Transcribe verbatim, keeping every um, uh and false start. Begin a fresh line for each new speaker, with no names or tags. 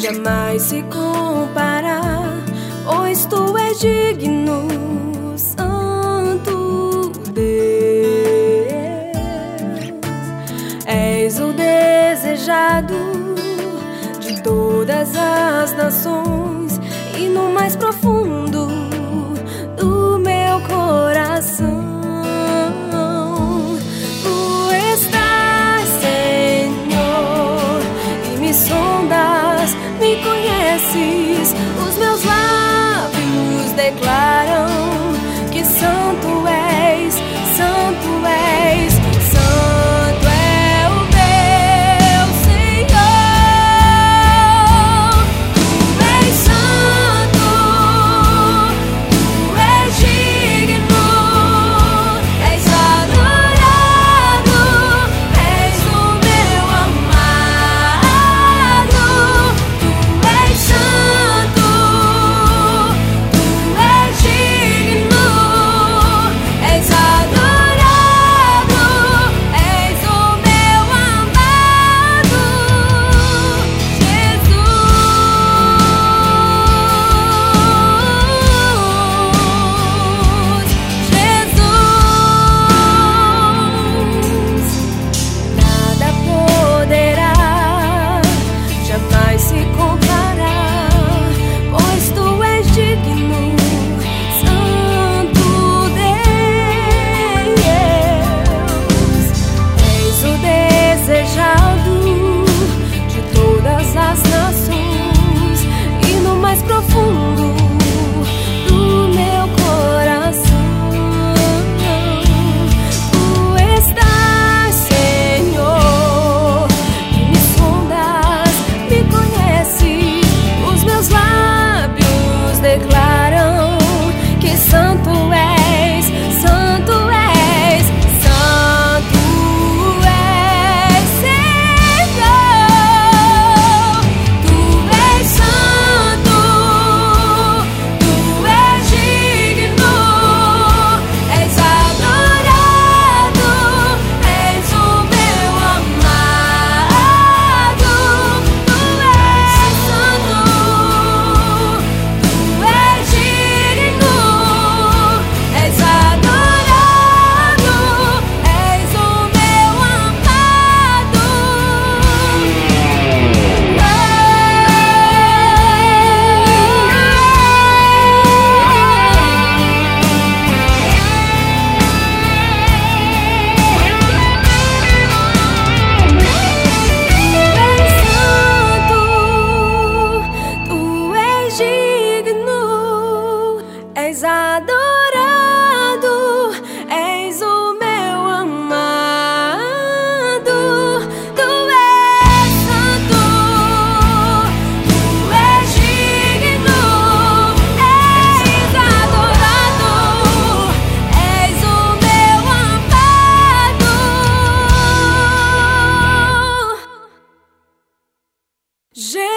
jamais se compara, pois tu és digno, Santo Deus. És o desejado de todas as nações, e no mais profundo do meu coração tu estás, Senhor, e me sondas, me conheces. Os meus lábios declaram que santo és, santo és. Santo é o meu Senhor, tu és santo, tu és digno, és adorado, és o meu amado. Tu és santo, tu és digno, és adorado, és o meu amado, Jesus. Jesus, nada poderá jamais se comparar, pois tu és digno, Santo Deus. És o desejado de todas as nações, e no mais profundo do meu coração tu estás, Senhor, e me sondas, me conheces. Os meus lábios declaram que santo és, santo és, santo és, Senhor. Tu és santo, tu és digno, és adorado, és o meu amado. Tu és santo, tu és digno, és adorado, és o meu amado. Tu és digno, és adorado, és o meu amado. Tu és santo, tu és digno, és adorado, és o meu amado. Jesus.